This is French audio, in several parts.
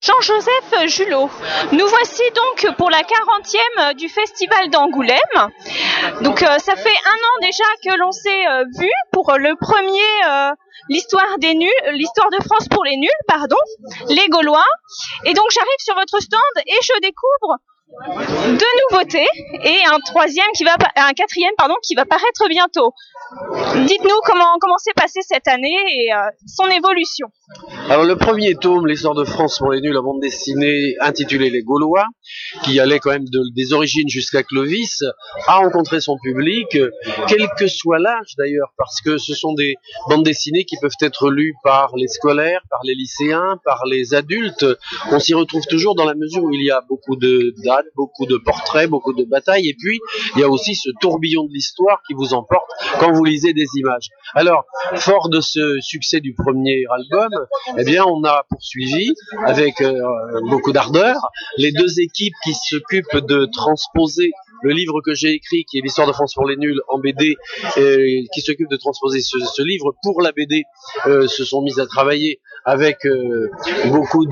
Jean-Joseph Julot. Nous voici donc pour la 40e du Festival d'Angoulême. Donc ça fait un an déjà que l'on s'est vu pour le premier l'histoire des nuls, l'histoire de France pour les nuls, pardon, les Gaulois. Et donc j'arrive sur votre stand et je découvre deux nouveautés et un quatrième qui va paraître bientôt. Dites-nous comment s'est passée cette année et son évolution. Alors le premier tome, l'histoire de France pour les nuls, la bande dessinée intitulée Les Gaulois, qui allait quand même des origines jusqu'à Clovis, a rencontré son public, quel que soit l'âge d'ailleurs, parce que ce sont des bandes dessinées qui peuvent être lues par les scolaires, par les lycéens, par les adultes. On s'y retrouve toujours dans la mesure où il y a beaucoup de dates, beaucoup de portraits, beaucoup de batailles, et puis il y a aussi ce tourbillon de l'histoire qui vous emporte quand vous lisez des images. Alors, fort de ce succès du premier album, eh bien, on a poursuivi avec beaucoup d'ardeur les deux équipes qui s'occupent de transposer le livre que j'ai écrit, qui est l'histoire de France pour les nuls en BD, qui s'occupe de transposer ce livre pour la BD, se sont mis à travailler avec beaucoup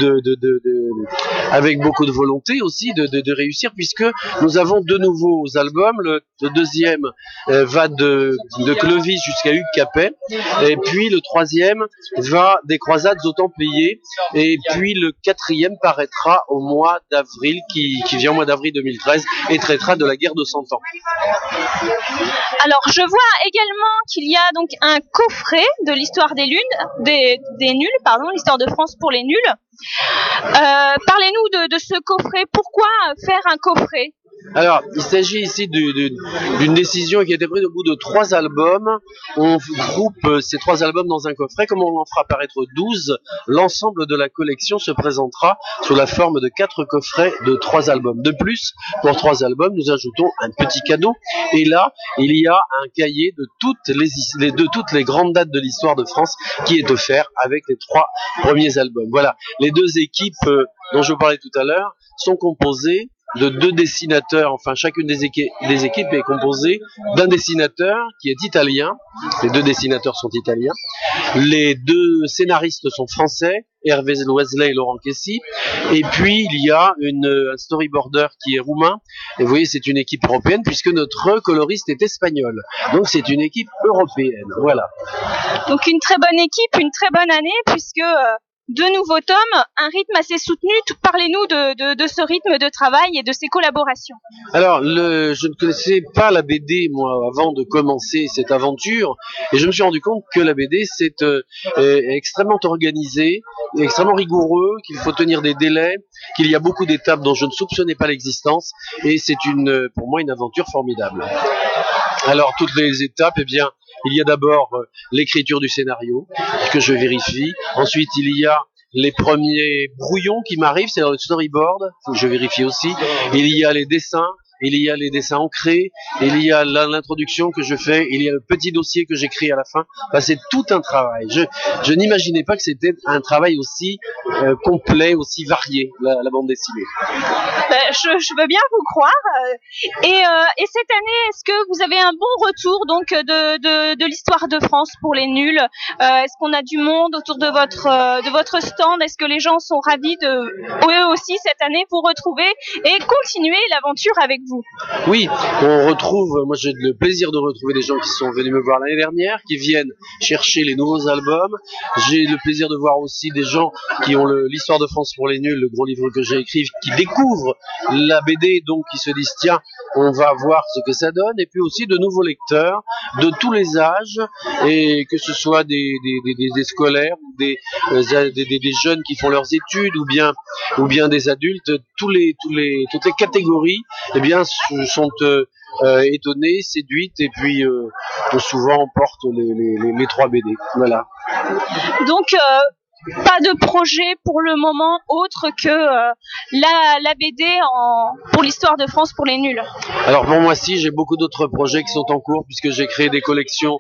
de volonté aussi de réussir, puisque nous avons deux nouveaux albums. Le deuxième va de Clovis jusqu'à Hugues Capet, et puis le troisième va des croisades aux Templiers, et puis le quatrième paraîtra au mois d'avril, qui vient au mois d'avril 2013 et traitera de la guerre de 100 ans. Alors je vois également qu'il y a donc un coffret de l'histoire des nuls, l'histoire de France pour les nuls. Parlez-nous de ce coffret. Pourquoi faire un coffret ? Alors, il s'agit ici d'une décision qui a été prise au bout de 3 albums. On groupe ces 3 albums dans un coffret. Comme on en fera apparaître 12, l'ensemble de la collection se présentera sous la forme de 4 coffrets de 3 albums. De plus, pour 3 albums, nous ajoutons un petit cadeau. Et là, il y a un cahier de toutes les grandes dates de l'histoire de France qui est offert avec les 3 premiers albums. Voilà, les 2 équipes dont je vous parlais tout à l'heure sont composées de 2 dessinateurs, enfin chacune des équipes est composée d'un dessinateur qui est italien, les 2 dessinateurs sont italiens, les 2 scénaristes sont français, Hervé Loiselet et Laurent Kessy, et puis il y a un storyboarder qui est roumain, et vous voyez c'est une équipe européenne puisque notre coloriste est espagnol, donc c'est une équipe européenne, voilà. Donc une très bonne équipe, une très bonne année puisque... 2 nouveaux tomes, un rythme assez soutenu. Parlez-nous de ce rythme de travail et de ces collaborations. Alors, je ne connaissais pas la BD, moi, avant de commencer cette aventure, et je me suis rendu compte que la BD, c'est extrêmement organisé, extrêmement rigoureux, qu'il faut tenir des délais, qu'il y a beaucoup d'étapes dont je ne soupçonnais pas l'existence, et c'est pour moi une aventure formidable. Alors, toutes les étapes, eh bien, il y a d'abord l'écriture du scénario, que je vérifie. Ensuite, il y a les premiers brouillons qui m'arrivent, c'est le storyboard, que je vérifie aussi. Il y a les dessins. Il y a les dessins ancrés, il y a l'introduction que je fais, il y a le petit dossier que j'écris à la fin. Enfin, c'est tout un travail. Je n'imaginais pas que c'était un travail aussi complet, aussi varié, la bande dessinée. Je veux bien vous croire. Et cette année, est-ce que vous avez un bon retour donc de l'histoire de France pour les nuls ? Est-ce qu'on a du monde autour de votre stand ? Est-ce que les gens sont ravis de eux aussi cette année vous retrouver et continuer l'aventure avec vous ? Oui, moi j'ai le plaisir de retrouver des gens qui sont venus me voir l'année dernière, qui viennent chercher les nouveaux albums. J'ai le plaisir de voir aussi des gens qui ont l'histoire de France pour les nuls, le gros livre que j'ai écrit, qui découvrent la BD, donc qui se disent tiens, on va voir ce que ça donne, et puis aussi de nouveaux lecteurs de tous les âges, et que ce soit des scolaires, des jeunes qui font leurs études, ou bien des adultes, toutes les catégories, eh bien, sont étonnées, séduites, et puis souvent portent les 3 BD. Voilà. Donc, pas de projet pour le moment autre que la BD pour l'histoire de France pour les nuls. Alors pour moi, si, j'ai beaucoup d'autres projets qui sont en cours, puisque j'ai créé des collections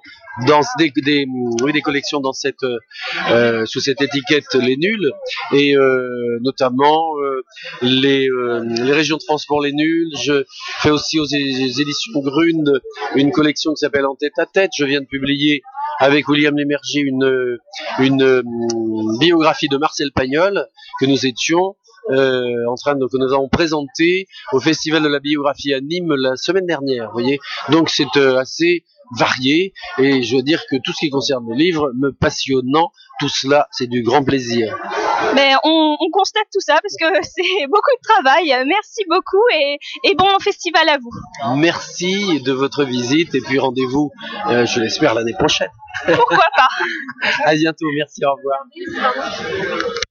des collections dans sous cette étiquette les nuls, et notamment les régions de France pour les nuls. Je fais aussi aux éditions Grune une collection qui s'appelle En tête à tête. Je viens de publier avec William Lémergie une biographie de Marcel Pagnol que nous étions que nous avons présenté au Festival de la biographie à Nîmes la semaine dernière. Vous voyez, donc c'est assez varié, et je veux dire que tout ce qui concerne le livre me passionnant, tout cela c'est du grand plaisir. Mais on constate tout ça parce que c'est beaucoup de travail. Merci beaucoup et bon festival à vous. Merci de votre visite et puis rendez-vous, je l'espère, l'année prochaine. Pourquoi pas. À bientôt, merci, au revoir.